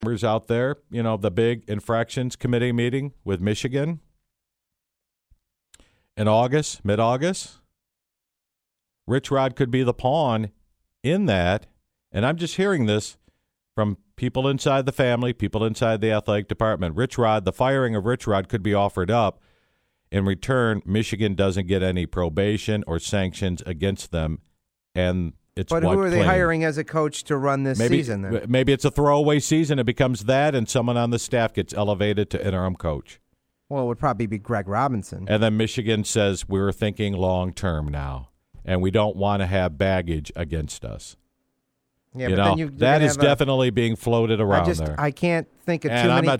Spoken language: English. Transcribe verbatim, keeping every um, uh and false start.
Members out there, you know, the big infractions committee meeting with Michigan in August, mid-August. Rich Rod could be the pawn in that, and I'm just hearing this from people inside the family, people inside the athletic department. Rich Rod, the firing of Rich Rod could be offered up. In return, Michigan doesn't get any probation or sanctions against them, and it's But wiped who are they clean. hiring as a coach to run this maybe, season then? Maybe it's a throwaway season. It becomes that, and someone on the staff gets elevated to interim coach. Well, it would probably be Greg Robinson. And then Michigan says, we're thinking long-term now, and we don't want to have baggage against us. Yeah, you but know, then you, that is have a, definitely being floated around I just, there. I can't think of and too I'm many. not